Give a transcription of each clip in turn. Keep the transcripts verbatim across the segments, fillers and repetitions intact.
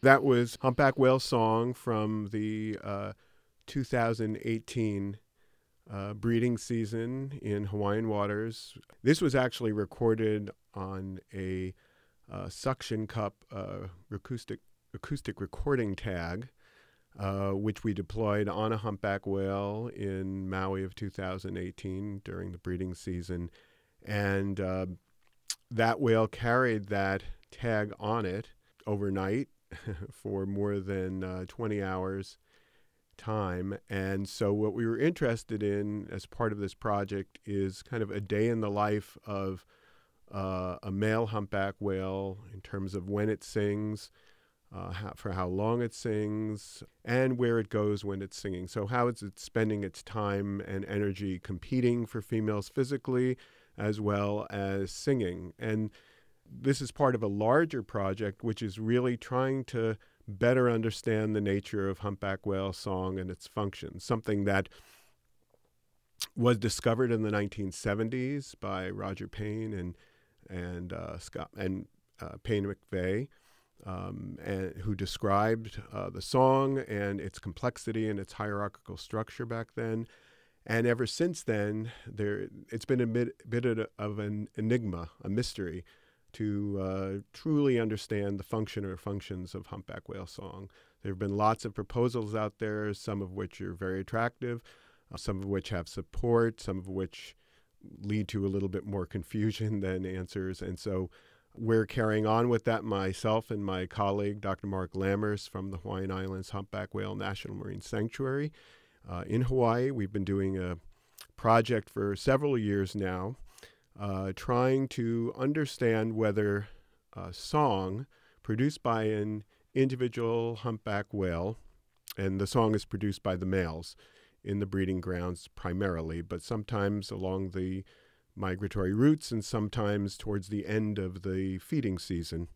That was Humpback Whale Song from the uh, two thousand eighteen uh, breeding season in Hawaiian waters. This was actually recorded on a uh, suction cup uh, acoustic, acoustic recording tag, uh, which we deployed on a humpback whale in Maui of two thousand eighteen during the breeding season. And uh, that whale carried that tag on it overnight for more than uh, twenty hours time. And so what we were interested in as part of this project is kind of a day in the life of uh, a male humpback whale in terms of when it sings, uh, how, for how long it sings, and where it goes when it's singing. So how is it spending its time and energy competing for females physically as well as singing. And this is part of a larger project, which is really trying to better understand the nature of humpback whale song and its function, something that was discovered in the nineteen seventies by Roger Payne and and uh, Scott and uh, Payne McVeigh, um, and who described uh, the song and its complexity and its hierarchical structure back then. And ever since then, there it's been a bit, bit of an enigma, a mystery, to uh, truly understand the function or functions of humpback whale song. There have been lots of proposals out there, some of which are very attractive, uh, some of which have support, some of which lead to a little bit more confusion than answers. And so we're carrying on with that, myself and my colleague, Doctor Mark Lammers from the Hawaiian Islands Humpback Whale National Marine Sanctuary uh, in Hawaii. We've been doing a project for several years now, Uh, trying to understand whether a song produced by an individual humpback whale, and the song is produced by the males in the breeding grounds primarily, but sometimes along the migratory routes and sometimes towards the end of the feeding season,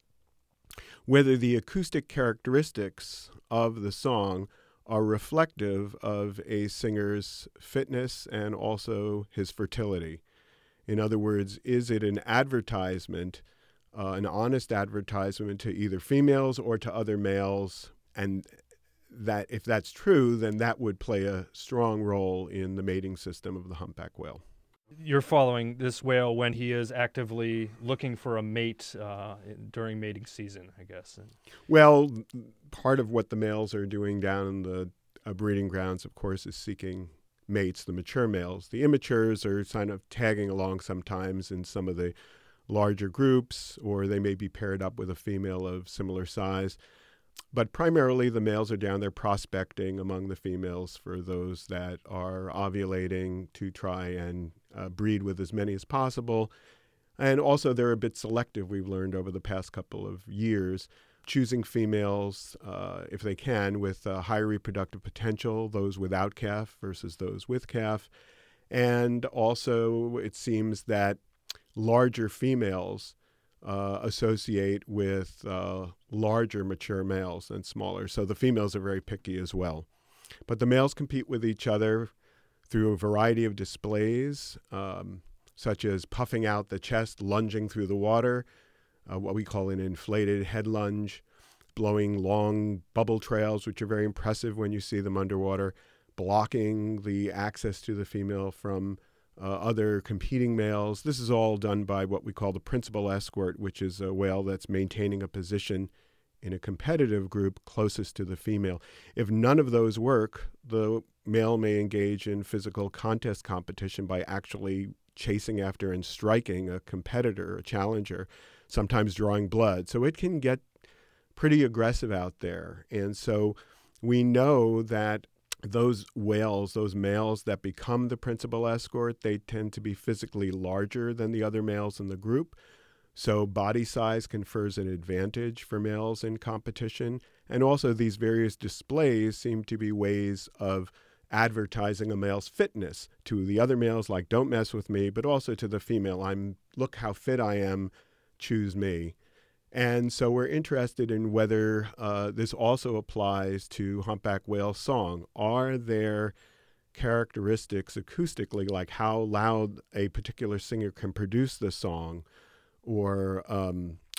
whether the acoustic characteristics of the song are reflective of a singer's fitness and also his fertility. In other words, is it an advertisement, uh, an honest advertisement to either females or to other males? And that, if that's true, then that would play a strong role in the mating system of the humpback whale. You're following this whale when he is actively looking for a mate uh, during mating season, I guess. Well, part of what the males are doing down in the uh, breeding grounds, of course, is seeking mates, the mature males. The immatures are kind of tagging along sometimes in some of the larger groups, or they may be paired up with a female of similar size. But primarily the males are down there prospecting among the females for those that are ovulating to try and uh, breed with as many as possible. And also they're a bit selective, we've learned over the past couple of years, choosing females, uh, if they can, with uh, high reproductive potential, those without calf versus those with calf. And also it seems that larger females uh, associate with uh, larger mature males than smaller. So the females are very picky as well. But the males compete with each other through a variety of displays, um, such as puffing out the chest, lunging through the water, Uh, what we call an inflated head lunge, blowing long bubble trails, which are very impressive when you see them underwater, blocking the access to the female from uh, other competing males. This is all done by what we call the principal escort, which is a whale that's maintaining a position in a competitive group closest to the female. If none of those work, the male may engage in physical contest competition by actually chasing after and striking a competitor, a challenger, sometimes drawing blood. So it can get pretty aggressive out there. And so we know that those whales, those males that become the principal escort, they tend to be physically larger than the other males in the group. So body size confers an advantage for males in competition. And also these various displays seem to be ways of advertising a male's fitness to the other males, like don't mess with me, but also to the female, I'm look how fit I am, choose me. And so we're interested in whether uh, this also applies to humpback whale song. Are there characteristics acoustically, like how loud a particular singer can produce the song, or um,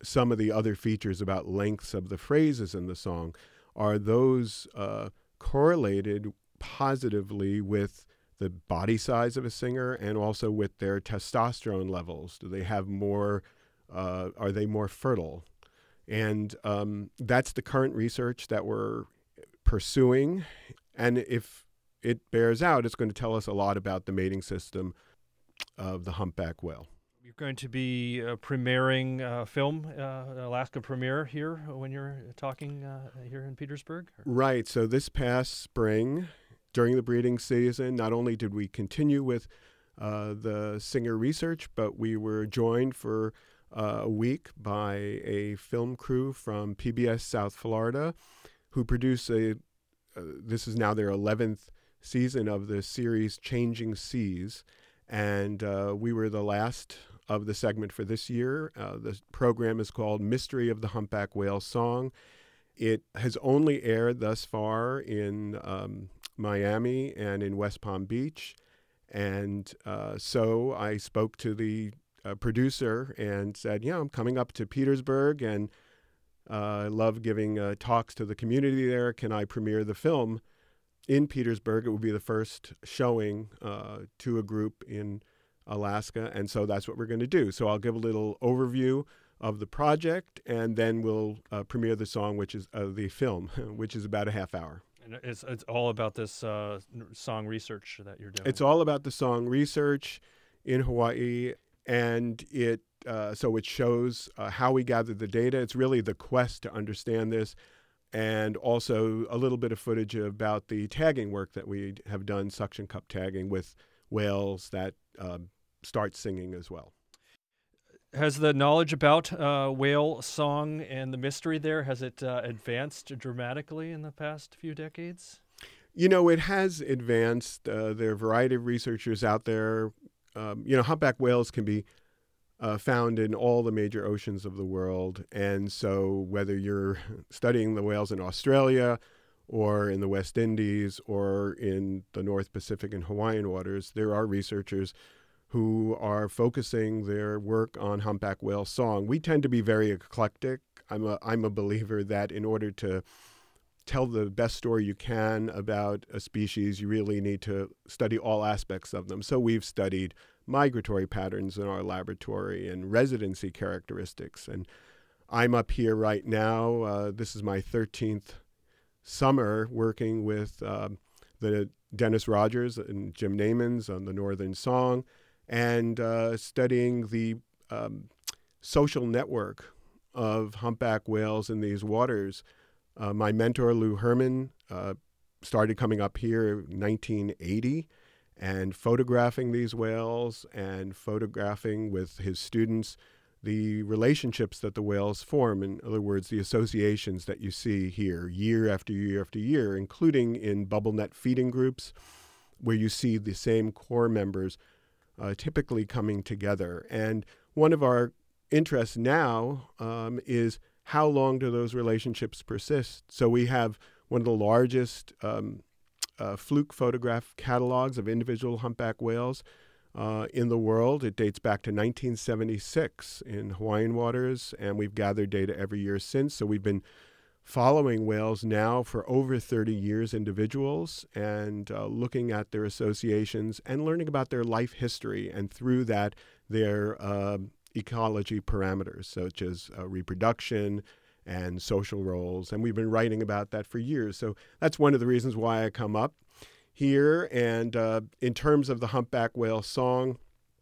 some of the other features about lengths of the phrases in the song, are those uh, correlated positively with the body size of a singer and also with their testosterone levels? Do they have more, uh, are they more fertile? And um, that's the current research that we're pursuing. And if it bears out, it's going to tell us a lot about the mating system of the humpback whale. You're going to be uh, premiering a uh, film, uh, Alaska premiere here when you're talking uh, here in Petersburg? Right. So this past spring, during the breeding season, not only did we continue with uh, the singer research, but we were joined for uh, a week by a film crew from P B S South Florida who produced a, uh, this is now their eleventh season of the series Changing Seas. And uh, we were the last of the segment for this year. Uh, the program is called Mystery of the Humpback Whale Song. It has only aired thus far in um, Miami and in West Palm Beach. And uh, so I spoke to the uh, producer and said, yeah, I'm coming up to Petersburg and uh, I love giving uh, talks to the community there. Can I premiere the film in Petersburg? It would be the first showing uh, to a group in Alaska. And so that's what we're going to do. So I'll give a little overview of the project, and then we'll uh, premiere the song, which is uh, the film, which is about a half hour. And it's it's all about this uh, song research that you're doing. It's all about the song research in Hawaii, and it uh, so it shows uh, how we gathered the data. It's really the quest to understand this, and also a little bit of footage about the tagging work that we have done, suction cup tagging with whales that um, start singing as well. Has the knowledge about uh, whale song and the mystery there, has it uh, advanced dramatically in the past few decades? You know, it has advanced. Uh, there are a variety of researchers out there. Um, you know, humpback whales can be uh, found in all the major oceans of the world. And so whether you're studying the whales in Australia or in the West Indies or in the North Pacific and Hawaiian waters, there are researchers who are focusing their work on humpback whale song. We tend to be very eclectic. I'm a, I'm a believer that in order to tell the best story you can about a species, you really need to study all aspects of them. So we've studied migratory patterns in our laboratory and residency characteristics. And I'm up here right now. Uh, this is my thirteenth summer working with um, the Dennis Rogers and Jim Namons on the Northern Song, and uh, studying the um, social network of humpback whales in these waters. Uh, my mentor, Lou Herman, uh, started coming up here in nineteen eighty and photographing these whales and photographing with his students the relationships that the whales form. In other words, the associations that you see here year after year after year, including in bubble net feeding groups, where you see the same core members uh, typically coming together. And one of our interests now um, is how long do those relationships persist? So we have one of the largest um, uh, fluke photograph catalogs of individual humpback whales uh, in the world. It dates back to nineteen seventy-six in Hawaiian waters, and we've gathered data every year since. So we've been following whales now for over thirty years, individuals, and uh, looking at their associations and learning about their life history, and through that, their uh, ecology parameters, such as uh, reproduction and social roles. And we've been writing about that for years. So that's one of the reasons why I come up here. And uh, in terms of the humpback whale song,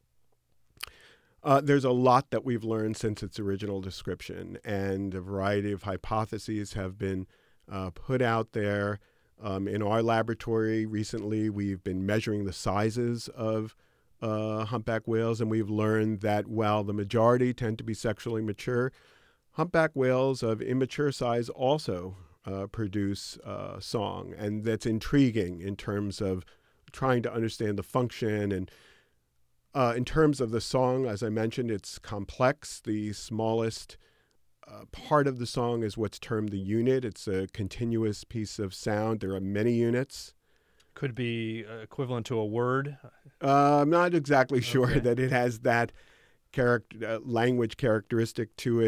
uh, there's a lot that we've learned since its original description, and a variety of hypotheses have been uh, put out there. Um, in our laboratory recently, we've been measuring the sizes of Uh, humpback whales, and we've learned that while the majority tend to be sexually mature, humpback whales of immature size also uh, produce uh, song, and that's intriguing in terms of trying to understand the function. And uh, in terms of the song, as I mentioned, it's complex. The smallest uh, part of the song is what's termed the unit. It's a continuous piece of sound. There are many units. Could be equivalent to a word? Uh, I'm not exactly sure Okay. that it has that character, uh, language characteristic to it,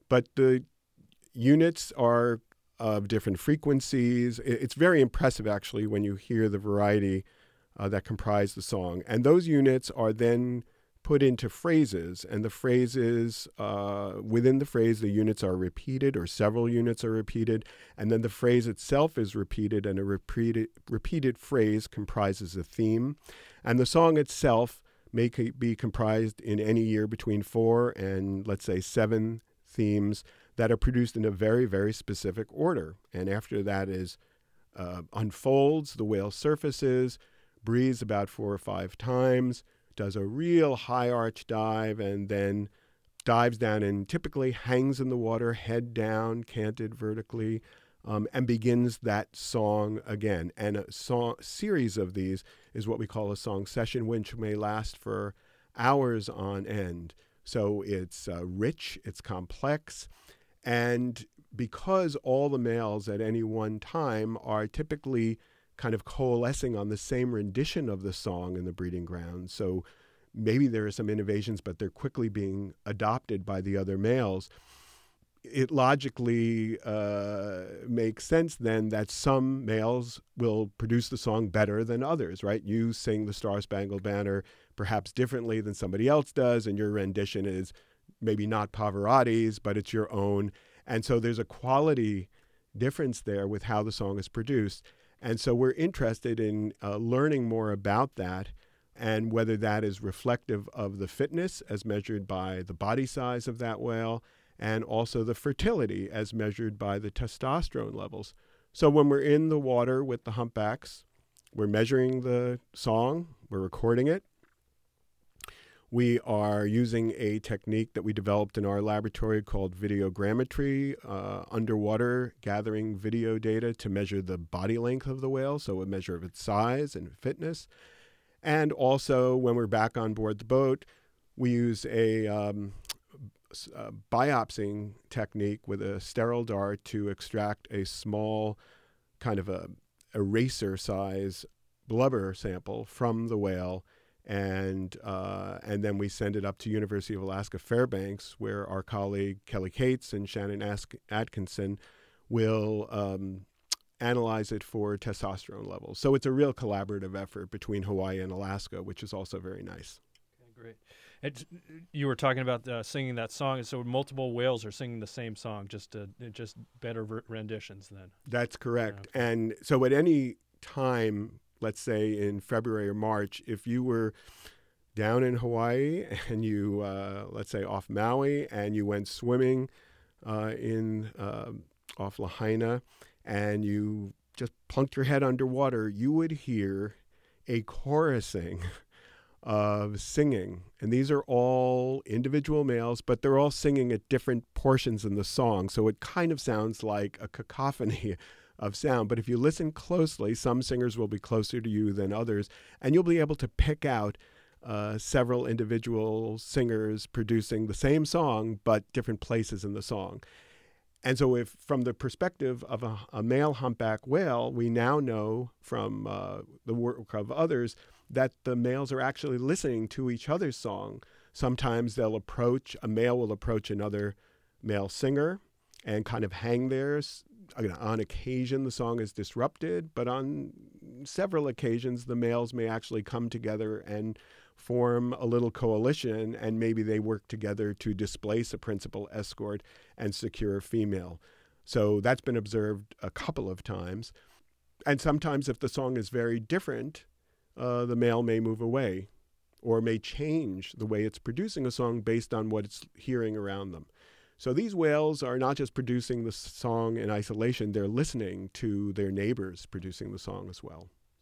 But the units are of different frequencies. It's very impressive, actually, when you hear the variety uh, that comprise the song. And those units are then put into phrases, and the phrases, uh, within the phrase, the units are repeated, or several units are repeated, and then the phrase itself is repeated, and a repeated, repeated phrase comprises a theme. And the song itself may be comprised in any year between four and, let's say, seven themes that are produced in a very, very specific order. And after that is uh, unfolds, the whale surfaces, breathes about four or five times, does a real high arch dive, and then dives down and typically hangs in the water, head down, canted vertically, um, and begins that song again. And a song, series of these is what we call a song session, which may last for hours on end. So it's uh, rich, it's complex, and because all the males at any one time are typically kind of coalescing on the same rendition of the song in the breeding ground. So maybe there are some innovations, but they're quickly being adopted by the other males. It logically uh, makes sense then that some males will produce the song better than others, right? You sing the Star Spangled Banner perhaps differently than somebody else does, and your rendition is maybe not Pavarotti's, but it's your own. And so there's a quality difference there with how the song is produced. And so we're interested in uh, learning more about that, and whether that is reflective of the fitness as measured by the body size of that whale, and also the fertility as measured by the testosterone levels. So when we're in the water with the humpbacks, we're measuring the song, we're recording it. We are using a technique that we developed in our laboratory called videogrammetry, uh, underwater gathering video data to measure the body length of the whale, so a measure of its size and fitness. And also, when we're back on board the boat, we use a, um, a biopsying technique with a sterile dart to extract a small kind of a eraser size blubber sample from the whale. And uh, and then we send it up to University of Alaska Fairbanks, where our colleague Kelly Cates and Shannon Ask- Atkinson will um, analyze it for testosterone levels. So it's a real collaborative effort between Hawaii and Alaska, which is also very nice. Okay, great. And you were talking about uh, singing that song, so multiple whales are singing the same song, just uh, just better r- renditions then. That's correct. Okay. And so at any time, let's say in February or March, if you were down in Hawaii and you, uh, let's say off Maui, and you went swimming uh, in uh, off Lahaina, and you just plunked your head underwater, you would hear a chorusing of singing. And these are all individual males, but they're all singing at different portions in the song. So it kind of sounds like a cacophony of sound. But if you listen closely, some singers will be closer to you than others, and you'll be able to pick out uh, several individual singers producing the same song, but different places in the song. And so if from the perspective of a, a male humpback whale, we now know from uh, the work of others that the males are actually listening to each other's song. Sometimes they'll approach, a male will approach another male singer and kind of hang there. On occasion, the song is disrupted, but on several occasions, the males may actually come together and form a little coalition, and maybe they work together to displace a principal escort and secure a female. So that's been observed a couple of times. And sometimes if the song is very different, uh, the male may move away or may change the way it's producing a song based on what it's hearing around them. So these whales are not just producing the song in isolation, they're listening to their neighbors producing the song as well.